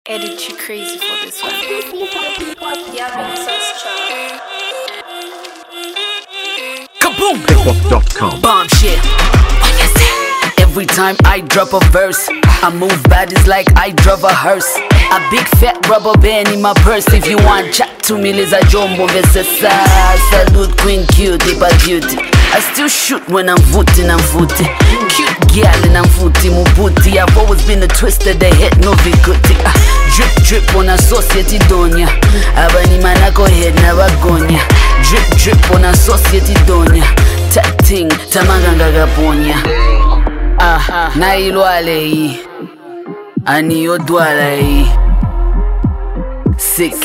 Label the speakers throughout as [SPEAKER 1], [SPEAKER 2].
[SPEAKER 1] Edit you crazy for this one. Yeah, makes us try.
[SPEAKER 2] Kaboom!
[SPEAKER 3] Hiphop.com.
[SPEAKER 2] Bomb shit. Every time I drop a verse, I move bodies like I drove a hearse. A big fat rubber band in my purse. If you want chat to me, Liza Jumbo versus salute Queen Cutie, but beauty. I still shoot when I'm footing, Cute girl and I'm footing, mubuti. I've always been a twister, the head no vikuti. Drip drip on a society donya. Abani manako head never gonya. Drip drip on a society donya. Tatting, tamanga gaponya. Na ilwale yi ani odwala yi sick.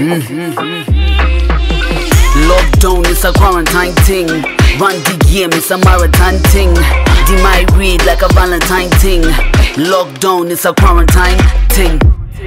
[SPEAKER 2] Lockdown is a quarantine thing. Run the game, it's a marathon thing. Di my read like a Valentine thing. Lockdown is a quarantine thing.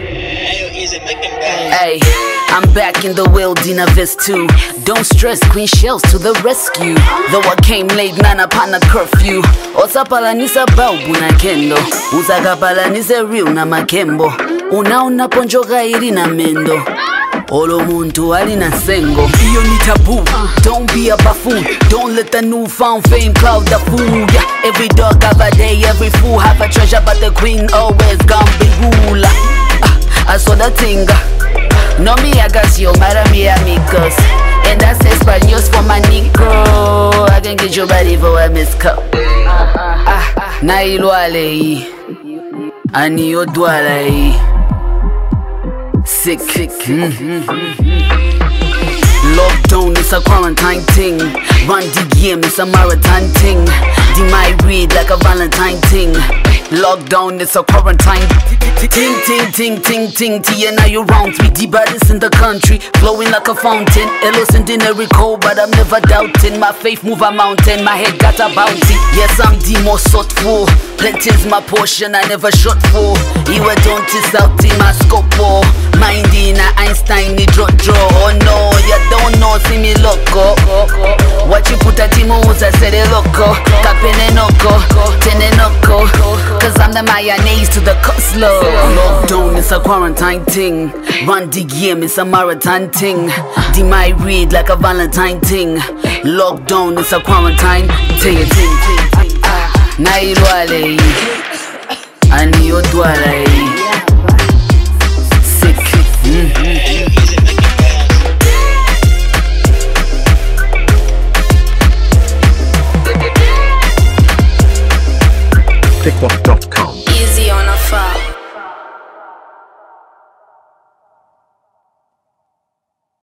[SPEAKER 2] Hey, I'm back in the wilderness too. Don't stress, Queen Shells to the rescue. Though I came late, nana pana curfew. Osapalanisa baubu na kendo. Usakapalanisa real na makembo. Una ponjoka iri na mendo. Olo muntu alina sengo. Iyo ni taboo. Don't be a buffoon. Don't let the newfound fame cloud the fool. Yeah, every dog have a day, every fool have a treasure, but the queen always gonna be ruler. I saw the thing. No me hagas yo, mara mi amigos. And that's Spanish for my Nico. I can get your body for a miss cup. Na ilwale yi ani odwala yi sick. Lockdown is a quarantine thing. Run the game, it's a marathon thing. Di my read like a Valentine thing. Lockdown is a quarantine ting. Tia, now you round me. The baddest in the country, flowing like a fountain. Innocent in every cold, but I'm never doubting. My faith move a mountain, my head got a bounty. Yes, I'm the most sought for. Plenty's my portion, I never shot for. You don't is out in my scope. Minding a Einstein, ni draw. Oh no, you don't know, see me loco. What you put at Timos, I said it loco. Capene noko, tene noko. Cause I'm the mayonnaise to the coleslaw. Lockdown is a quarantine thing. Run the game, it's a marathon thing. Di my read like a Valentine thing. Lockdown is a quarantine thing. Na ilwale yi ani odwala yi